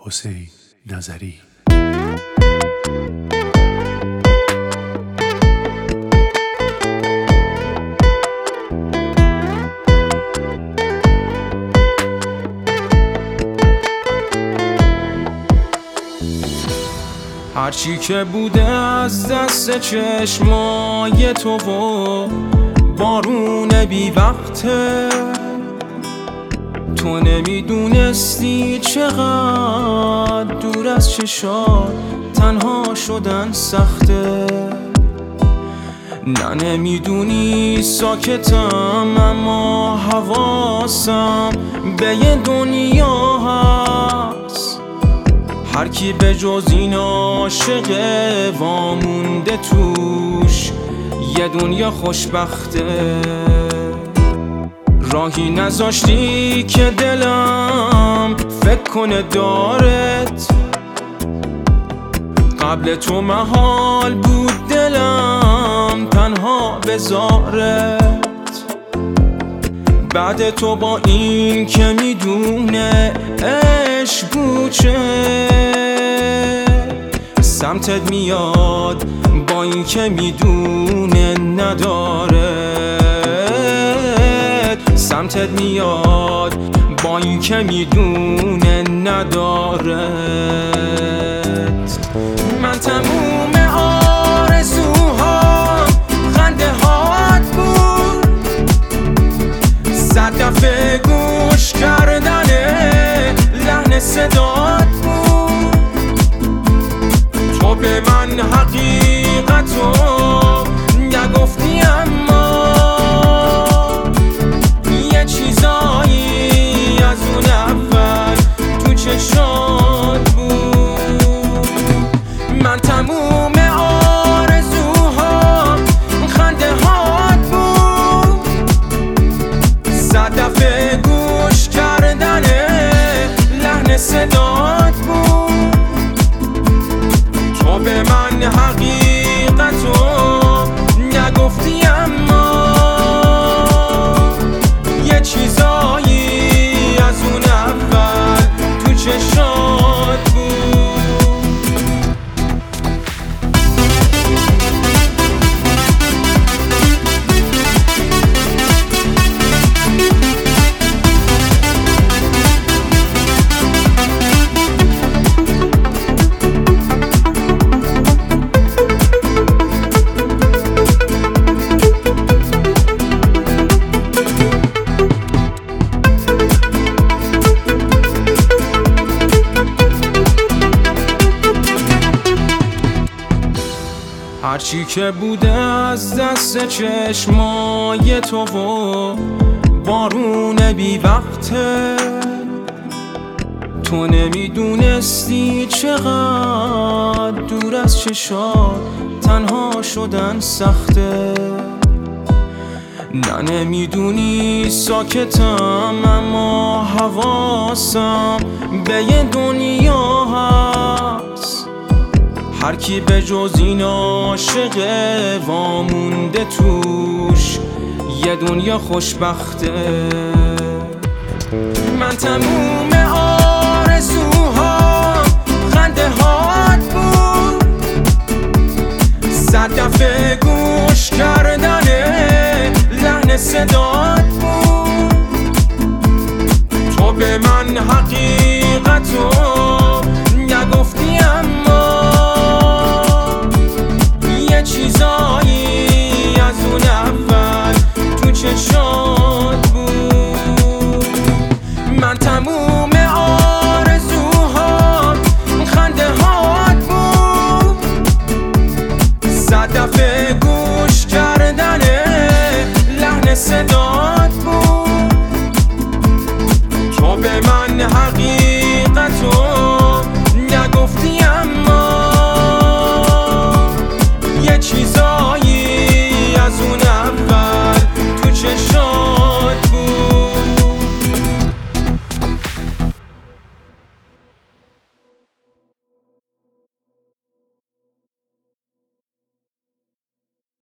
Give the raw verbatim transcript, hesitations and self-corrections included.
حسین نظری. هرچی که بوده از دست چشمای تو و بارون بی وقته، تو نمیدونستی چقدر دور از چشات تنها شدن سخته. نه نمیدونی ساکتم اما حواسم به یه دنیا هست، هر کی به جز این عاشقه وامونده توش یه دنیا خوشبخته. راهی نذاشتی که دلم فکر کنه دارت، قبل تو محال بود دلم تنها بذارت. بعد تو با این که میدونه عشق بوچه سمتت میاد، با این که میدونه نداره سمتت میاد، با این که میدونه ندارت. من تموم آرزوها خنده هات بود، صد دفعه گوش کردن لحن صدات بود. تو به من حقیقتو نگفتی اما یه چیزایی از اون اول تو چشات بود. من تموم آرزوها خنده هات بود، صد دفعه گوش کردن لحن صدات بود. تو به من حقیقتو نگفتی اما یه چیزایی از اون اول تو چشات بود. هرچی که بوده از دست چشمای تو و بارون بی وقته، تو نمیدونستی چقدر دور از چشات تنها شدن سخته. نه نمیدونی ساکتم اما حواسم به یه دنیا هست، هر کی به جز این عاشقه وامونده توش یه دنیا خوشبخته. من تموم